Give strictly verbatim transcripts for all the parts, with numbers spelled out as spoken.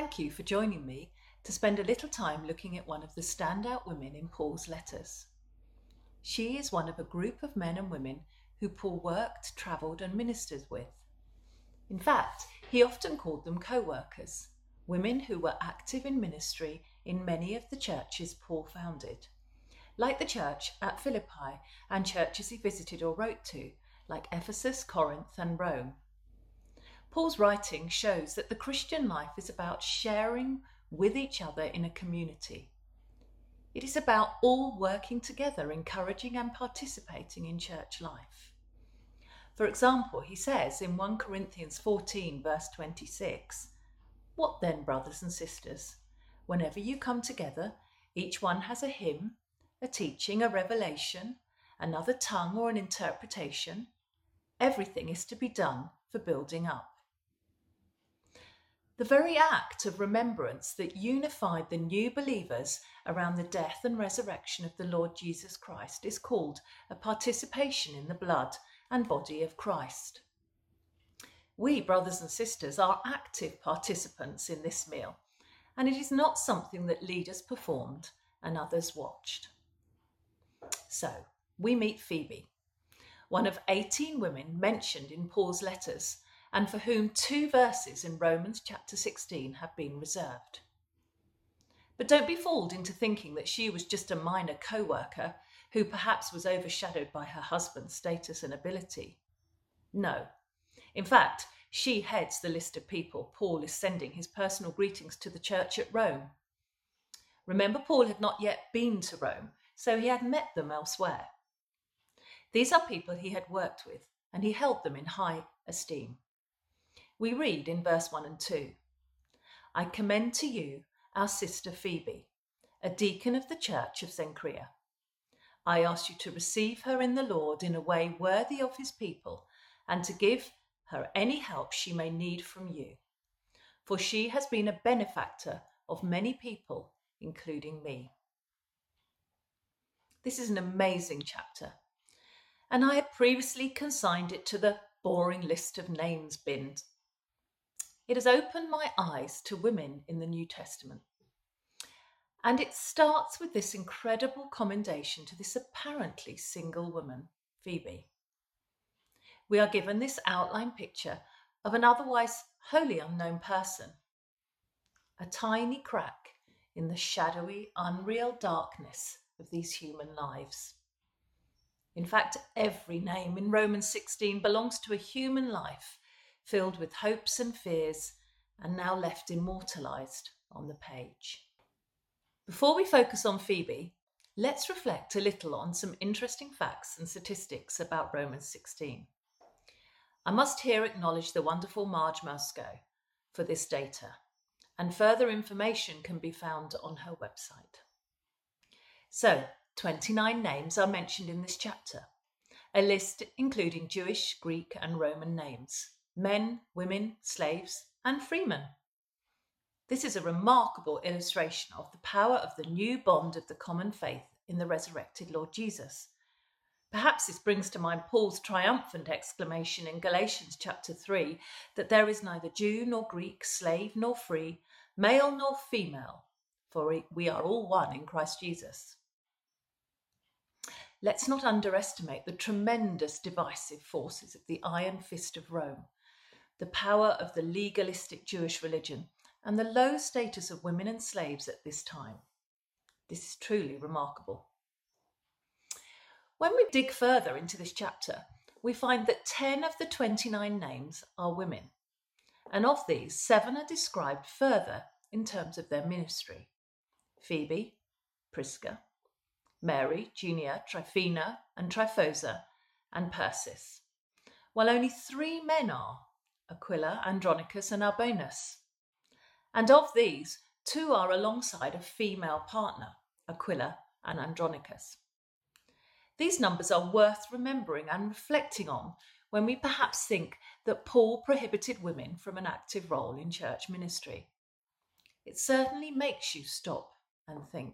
Thank you for joining me to spend a little time looking at one of the standout women in Paul's letters. She is one of a group of men and women who Paul worked, travelled and ministered with. In fact, he often called them co-workers, women who were active in ministry in many of the churches Paul founded, like the church at Philippi and churches he visited or wrote to, like Ephesus, Corinth and Rome. Paul's writing shows that the Christian life is about sharing with each other in a community. It is about all working together, encouraging and participating in church life. For example, he says in First Corinthians fourteen, verse twenty-six, "What then, brothers and sisters? Whenever you come together, each one has a hymn, a teaching, a revelation, another tongue or an interpretation. Everything is to be done for building up." The very act of remembrance that unified the new believers around the death and resurrection of the Lord Jesus Christ is called a participation in the blood and body of Christ. We, brothers and sisters, are active participants in this meal, and it is not something that leaders performed and others watched. So, we meet Phoebe, one of eighteen women mentioned in Paul's letters, and for whom two verses in Romans chapter sixteen have been reserved. But don't be fooled into thinking that she was just a minor co-worker who perhaps was overshadowed by her husband's status and ability. No. In fact, she heads the list of people Paul is sending his personal greetings to the church at Rome. Remember, Paul had not yet been to Rome, so he had met them elsewhere. These are people he had worked with, and he held them in high esteem. We read in verse one and two, "I commend to you our sister Phoebe, a deacon of the church of Cenchrea. I ask you to receive her in the Lord in a way worthy of his people, and to give her any help she may need from you. For she has been a benefactor of many people, including me." This is an amazing chapter, and I had previously consigned it to the boring list of names bin. It has opened my eyes to women in the New Testament. And it starts with this incredible commendation to this apparently single woman, Phoebe. We are given this outline picture of an otherwise wholly unknown person, a tiny crack in the shadowy, unreal darkness of these human lives. In fact, every name in Romans sixteen belongs to a human life filled with hopes and fears, and now left immortalised on the page. Before we focus on Phoebe, let's reflect a little on some interesting facts and statistics about Romans sixteen. I must here acknowledge the wonderful Marge Musco for this data, and further information can be found on her website. So, twenty-nine names are mentioned in this chapter, a list including Jewish, Greek and Roman names, men, women, slaves and freemen. This is a remarkable illustration of the power of the new bond of the common faith in the resurrected Lord Jesus. Perhaps this brings to mind Paul's triumphant exclamation in Galatians chapter three that there is neither Jew nor Greek, slave nor free, male nor female, for we are all one in Christ Jesus. Let's not underestimate the tremendous divisive forces of the iron fist of Rome, the power of the legalistic Jewish religion, and the low status of women and slaves at this time. This is truly remarkable. When we dig further into this chapter, we find that ten of the twenty-nine names are women, and of these, seven are described further in terms of their ministry. Phoebe, Prisca, Mary, Junia, Tryphena and Tryphosa, and Persis, while only three men are, Aquila, Andronicus and Arbanus. And of these, two are alongside a female partner, Aquila and Andronicus. These numbers are worth remembering and reflecting on when we perhaps think that Paul prohibited women from an active role in church ministry. It certainly makes you stop and think.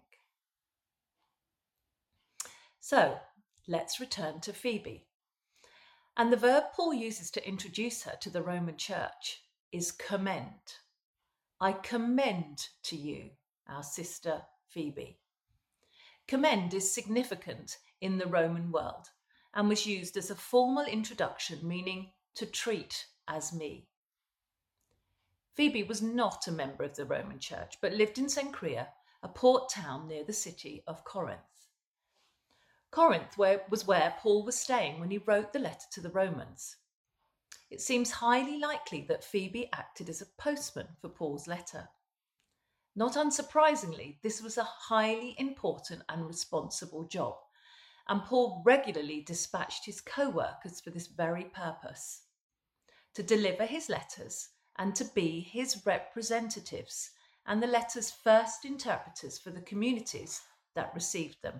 So, let's return to Phoebe. And the verb Paul uses to introduce her to the Roman church is commend. I commend to you our sister Phoebe. Commend is significant in the Roman world and was used as a formal introduction meaning to treat as me. Phoebe was not a member of the Roman Church, but lived in Cenchrea, a port town near the city of Corinth. Corinth where, was where Paul was staying when he wrote the letter to the Romans. It seems highly likely that Phoebe acted as a postman for Paul's letter. Not unsurprisingly, this was a highly important and responsible job, and Paul regularly dispatched his co-workers for this very purpose, to deliver his letters and to be his representatives and the letters' first interpreters for the communities that received them.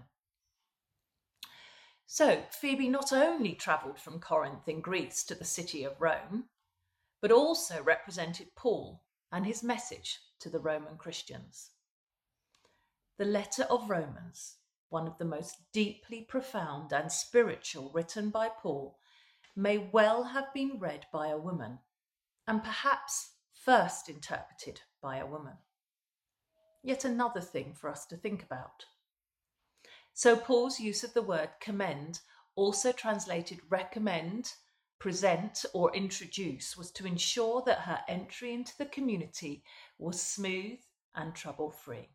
So Phoebe not only travelled from Corinth in Greece to the city of Rome, but also represented Paul and his message to the Roman Christians. The letter of Romans, one of the most deeply profound and spiritual written by Paul, may well have been read by a woman, and perhaps first interpreted by a woman. Yet another thing for us to think about. So Paul's use of the word commend, also translated recommend, present or introduce, was to ensure that her entry into the community was smooth and trouble-free.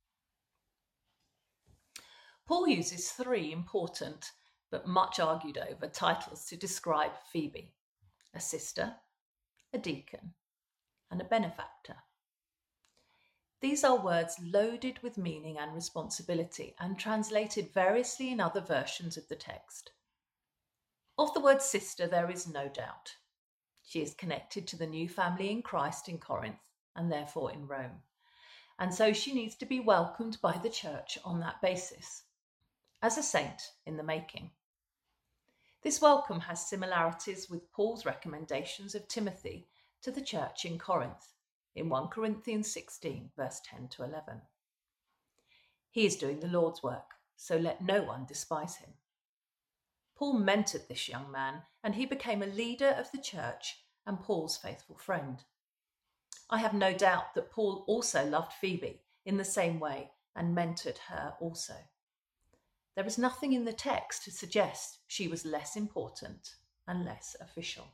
Paul uses three important but much argued over titles to describe Phoebe: a sister, a deacon, and a benefactor. These are words loaded with meaning and responsibility and translated variously in other versions of the text. Of the word sister, there is no doubt. She is connected to the new family in Christ in Corinth and therefore in Rome. And so she needs to be welcomed by the church on that basis, as a saint in the making. This welcome has similarities with Paul's recommendations of Timothy to the church in Corinth in First Corinthians sixteen, verse ten to eleven. He is doing the Lord's work, so let no one despise him. Paul mentored this young man, and he became a leader of the church and Paul's faithful friend. I have no doubt that Paul also loved Phoebe in the same way and mentored her also. There is nothing in the text to suggest she was less important and less official.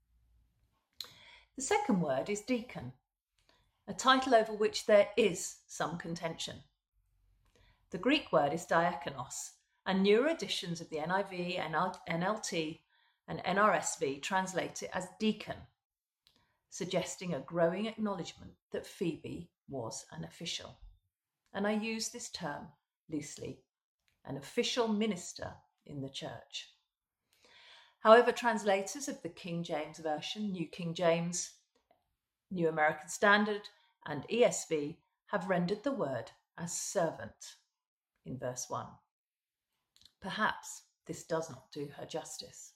The second word is deacon, a title over which there is some contention. The Greek word is diakonos, and newer editions of the N I V, N L T, and N R S V translate it as deacon, suggesting a growing acknowledgement that Phoebe was an official. And I use this term loosely, an official minister in the church. However, translators of the King James Version, New King James, New American Standard, and E S V have rendered the word as servant in verse one. Perhaps this does not do her justice.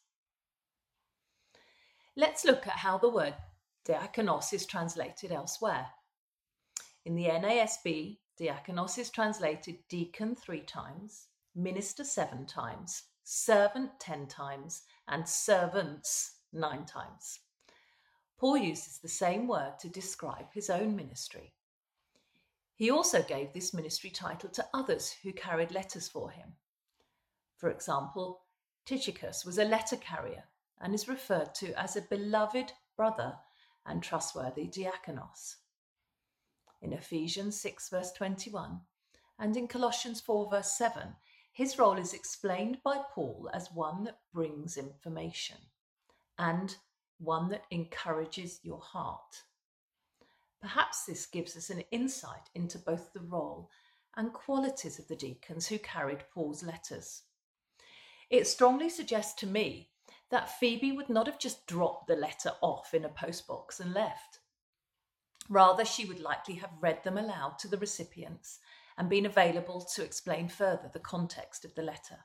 Let's look at how the word diakonos is translated elsewhere. In the N A S B, diakonos is translated deacon three times, minister seven times, servant ten times, and servants nine times. Paul uses the same word to describe his own ministry. He also gave this ministry title to others who carried letters for him. For example, Tychicus was a letter carrier and is referred to as a beloved brother and trustworthy diakonos. In Ephesians six verse twenty-one and in Colossians four verse seven, his role is explained by Paul as one that brings information and one that encourages your heart. Perhaps this gives us an insight into both the role and qualities of the deacons who carried Paul's letters. It strongly suggests to me that Phoebe would not have just dropped the letter off in a postbox and left. Rather, she would likely have read them aloud to the recipients and been available to explain further the context of the letter.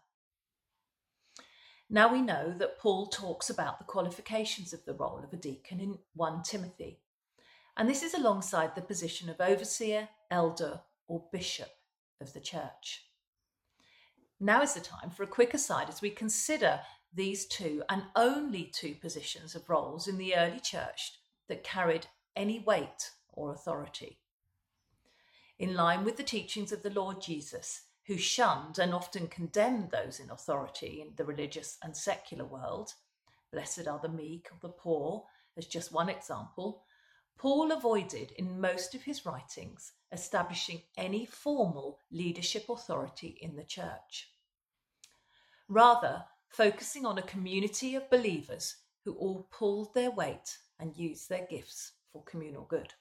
Now we know that Paul talks about the qualifications of the role of a deacon in First Timothy, and this is alongside the position of overseer, elder, or bishop of the church. Now is the time for a quick aside as we consider these two and only two positions of roles in the early church that carried any weight or authority. In line with the teachings of the Lord Jesus, who shunned and often condemned those in authority in the religious and secular world, blessed are the meek or the poor, as just one example, Paul avoided in most of his writings establishing any formal leadership authority in the church. Rather, focusing on a community of believers who all pulled their weight and used their gifts for communal good.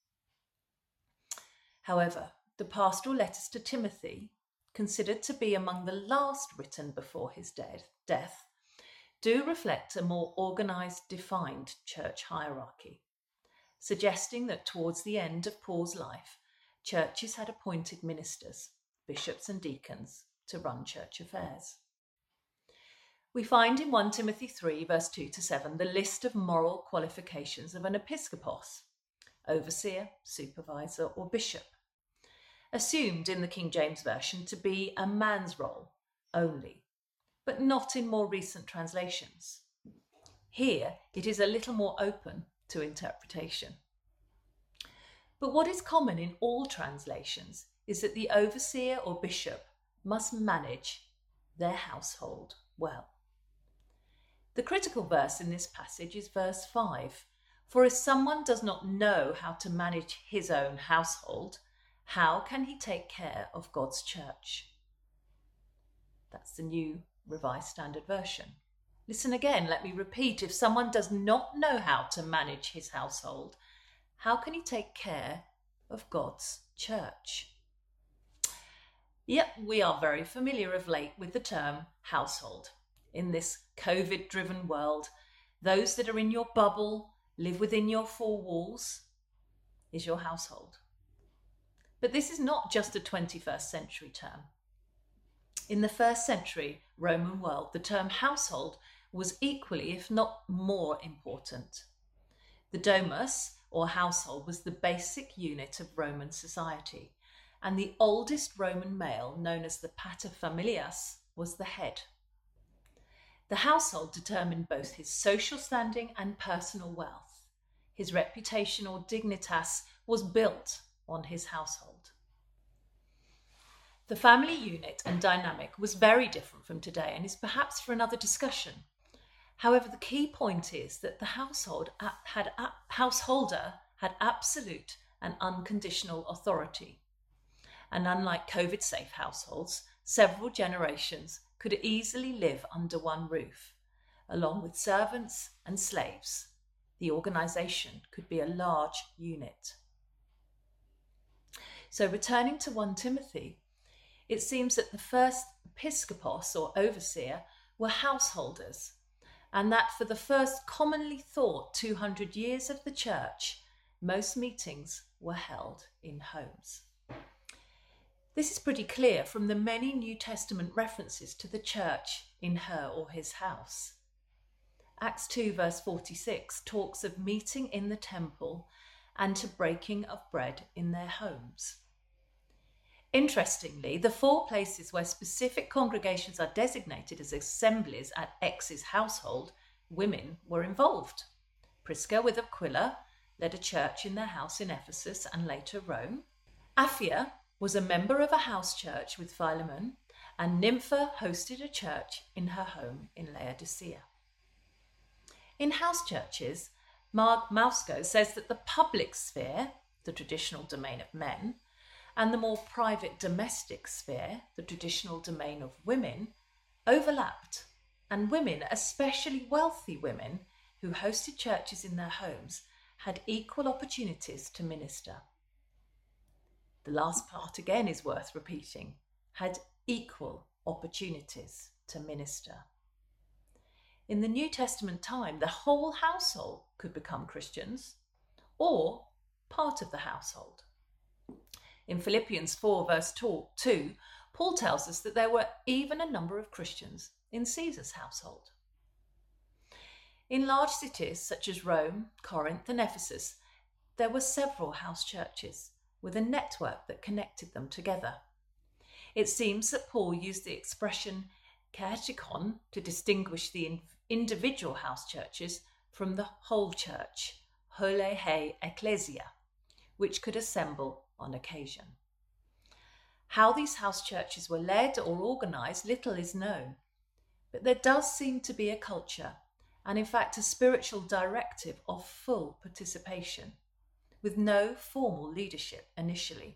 However, the pastoral letters to Timothy, considered to be among the last written before his death, do reflect a more organised, defined church hierarchy, suggesting that towards the end of Paul's life, churches had appointed ministers, bishops and deacons, to run church affairs. We find in First Timothy three, verse two to seven, the list of moral qualifications of an episkopos, overseer, supervisor, or bishop, assumed in the King James Version to be a man's role only, but not in more recent translations. Here, it is a little more open to interpretation. But what is common in all translations is that the overseer or bishop must manage their household well. The critical verse in this passage is verse five. For if someone does not know how to manage his own household, how can he take care of God's church? That's the New Revised Standard Version. Listen again, let me repeat. If someone does not know how to manage his household, how can he take care of God's church? Yep, we are very familiar of late with the term household. In this COVID-driven world, those that are in your bubble, live within your four walls, is your household. But this is not just a twenty-first century term. In the first century Roman world, the term household was equally, if not more, important. The domus, or household, was the basic unit of Roman society, and the oldest Roman male, known as the paterfamilias, was the head. The household determined both his social standing and personal wealth. His reputation or dignitas was built on his household. The family unit and dynamic was very different from today and is perhaps for another discussion. However, the key point is that the household had, householder had absolute and unconditional authority. And unlike COVID-safe households, several generations could easily live under one roof, along with servants and slaves. The organisation could be a large unit. So returning to First Timothy, it seems that the first episkopos, or overseer, were householders, and that for the first commonly thought two hundred years of the church, most meetings were held in homes. This is pretty clear from the many New Testament references to the church in her or his house. Acts two verse forty-six talks of meeting in the temple and to breaking of bread in their homes. Interestingly, the four places where specific congregations are designated as assemblies at X's household, women were involved. Prisca with Aquila led a church in their house in Ephesus and later Rome. Apphia was a member of a house church with Philemon, and Nympha hosted a church in her home in Laodicea. In house churches, Mark Mausko says that the public sphere, the traditional domain of men, and the more private domestic sphere, the traditional domain of women, overlapped, and women, especially wealthy women who hosted churches in their homes, had equal opportunities to minister. The last part again is worth repeating, had equal opportunities to minister. In the New Testament time, the whole household could become Christians or part of the household. In Philippians four verse two, Paul tells us that there were even a number of Christians in Caesar's household. In large cities such as Rome, Corinth and Ephesus, there were several house churches with a network that connected them together. It seems that Paul used the expression kaechikon to distinguish the individual house churches from the whole church, hole hei ecclesia, which could assemble on occasion. How these house churches were led or organised, little is known, but there does seem to be a culture, and in fact a spiritual directive of full participation, with no formal leadership initially.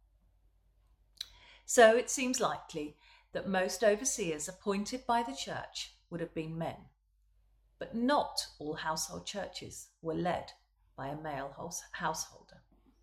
So it seems likely that most overseers appointed by the church would have been men, but not all household churches were led by a male householder.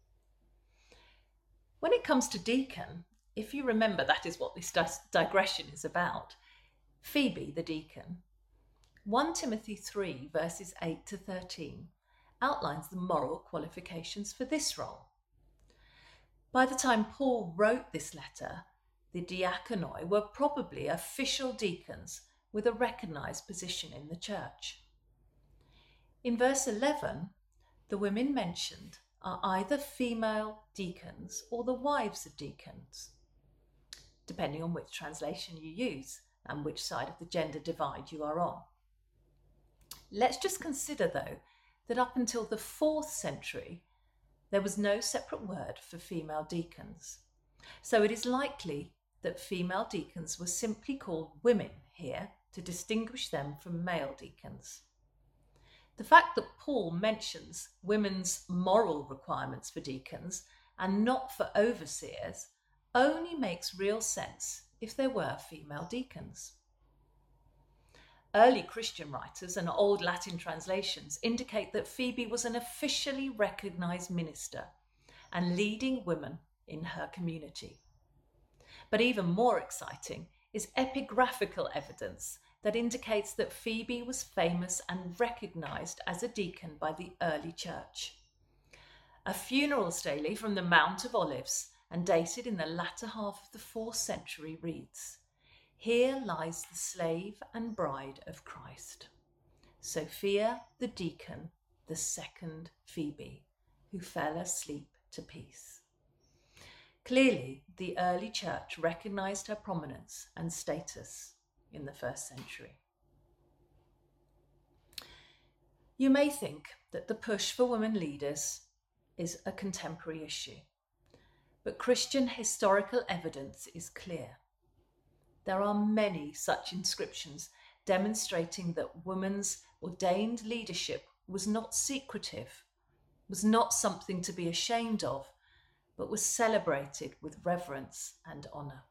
When it comes to deacon, if you remember that is what this digression is about, Phoebe the deacon, First Timothy three verses eight to thirteen outlines the moral qualifications for this role. By the time Paul wrote this letter, the diakonoi were probably official deacons with a recognised position in the church. In verse eleven, the women mentioned are either female deacons or the wives of deacons, depending on which translation you use and which side of the gender divide you are on. Let's just consider, though, that up until the fourth century, there was no separate word for female deacons. So it is likely that female deacons were simply called women here to distinguish them from male deacons. The fact that Paul mentions women's moral requirements for deacons and not for overseers only makes real sense if there were female deacons. Early Christian writers and old Latin translations indicate that Phoebe was an officially recognised minister and leading women in her community. But even more exciting is epigraphical evidence that indicates that Phoebe was famous and recognised as a deacon by the early church. A funeral stele from the Mount of Olives and dated in the latter half of the fourth century reads, "Here lies the slave and bride of Christ, Sophia the deacon, the second Phoebe, who fell asleep to peace." Clearly, the early church recognised her prominence and status in the first century. You may think that the push for women leaders is a contemporary issue, but Christian historical evidence is clear. There are many such inscriptions demonstrating that women's ordained leadership was not secretive, was not something to be ashamed of, but was celebrated with reverence and honour.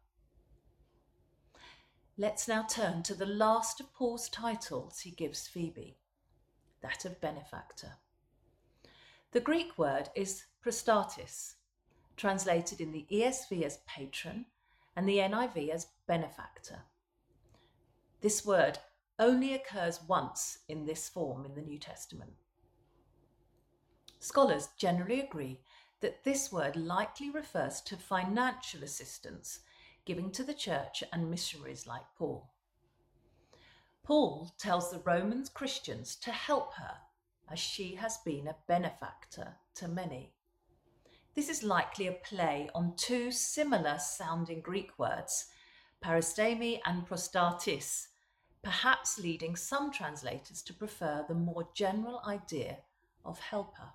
Let's now turn to the last of Paul's titles he gives Phoebe, that of benefactor. The Greek word is prostatis, translated in the E S V as patron and the N I V as benefactor. This word only occurs once in this form in the New Testament. Scholars generally agree that this word likely refers to financial assistance giving to the church and missionaries like Paul. Paul tells the Roman Christians to help her as she has been a benefactor to many. This is likely a play on two similar sounding Greek words, paristemi and prostatis, perhaps leading some translators to prefer the more general idea of helper.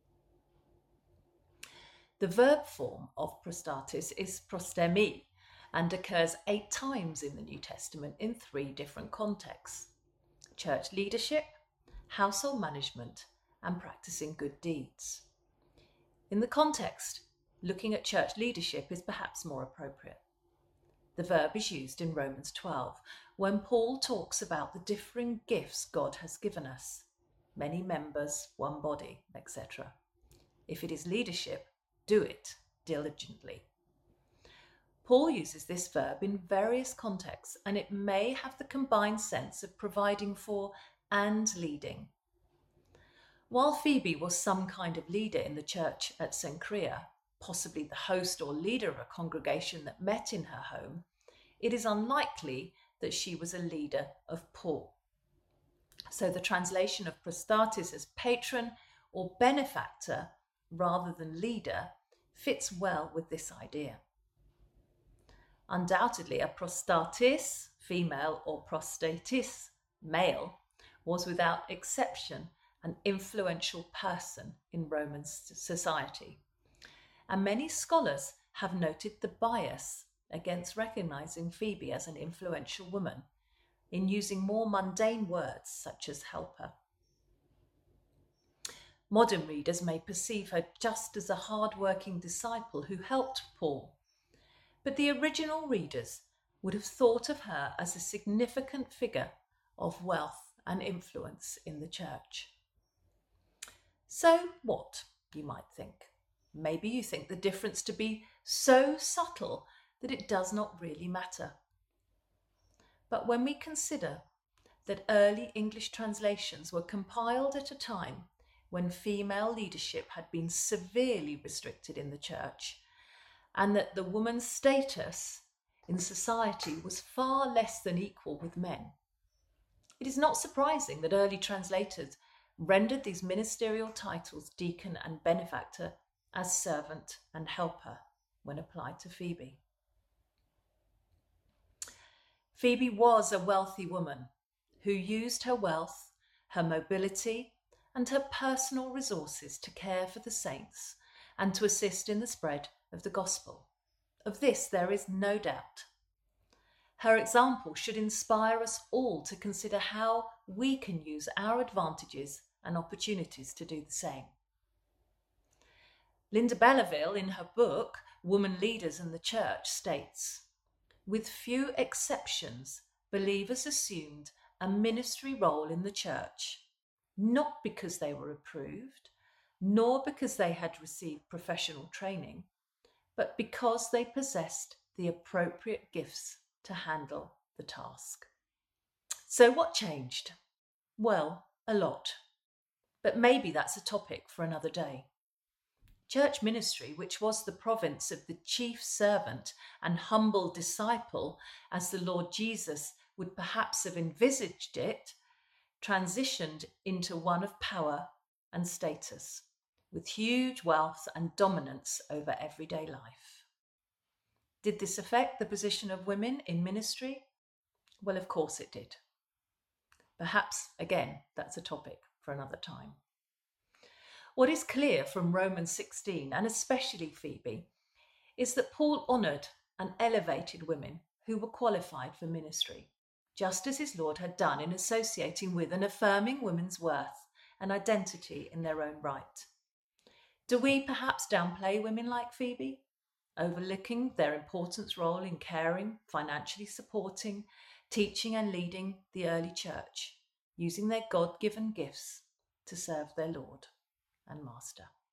The verb form of prostatis is prostemi and occurs eight times in the New Testament in three different contexts: church leadership, household management, and practicing good deeds. In the context, looking at church leadership is perhaps more appropriate. The verb is used in Romans twelve, when Paul talks about the differing gifts God has given us, many members, one body, et cetera. If it is leadership, do it diligently. Paul uses this verb in various contexts, and it may have the combined sense of providing for and leading. While Phoebe was some kind of leader in the church at Cenchrea, possibly the host or leader of a congregation that met in her home, it is unlikely that she was a leader of Paul. So the translation of prostatis as patron or benefactor rather than leader fits well with this idea. Undoubtedly, a prostatis, female, or prostatis, male, was without exception an influential person in Roman society, and many scholars have noted the bias against recognising Phoebe as an influential woman in using more mundane words such as helper. Modern readers may perceive her just as a hard-working disciple who helped Paul, but the original readers would have thought of her as a significant figure of wealth and influence in the church. So what, you might think? Maybe you think the difference to be so subtle that it does not really matter. But when we consider that early English translations were compiled at a time when female leadership had been severely restricted in the church, and that the woman's status in society was far less than equal with men, it is not surprising that early translators rendered these ministerial titles deacon and benefactor as servant and helper when applied to Phoebe. Phoebe was a wealthy woman who used her wealth, her mobility, and her personal resources to care for the saints and to assist in the spread of the gospel. Of this there is no doubt. Her example should inspire us all to consider how we can use our advantages and opportunities to do the same. Linda Belleville, in her book, Woman Leaders and the Church, states, "With few exceptions, believers assumed a ministry role in the church, not because they were approved, nor because they had received professional training, but because they possessed the appropriate gifts to handle the task." So what changed? Well, a lot. But maybe that's a topic for another day. Church ministry, which was the province of the chief servant and humble disciple, as the Lord Jesus would perhaps have envisaged it, transitioned into one of power and status, with huge wealth and dominance over everyday life. Did this affect the position of women in ministry? Well, of course it did. Perhaps, again, that's a topic for another time. What is clear from Romans sixteen, and especially Phoebe, is that Paul honoured and elevated women who were qualified for ministry, just as his Lord had done in associating with and affirming women's worth and identity in their own right. Do we perhaps downplay women like Phoebe, overlooking their important role in caring, financially supporting, teaching and leading the early church, using their God-given gifts to serve their Lord and Master?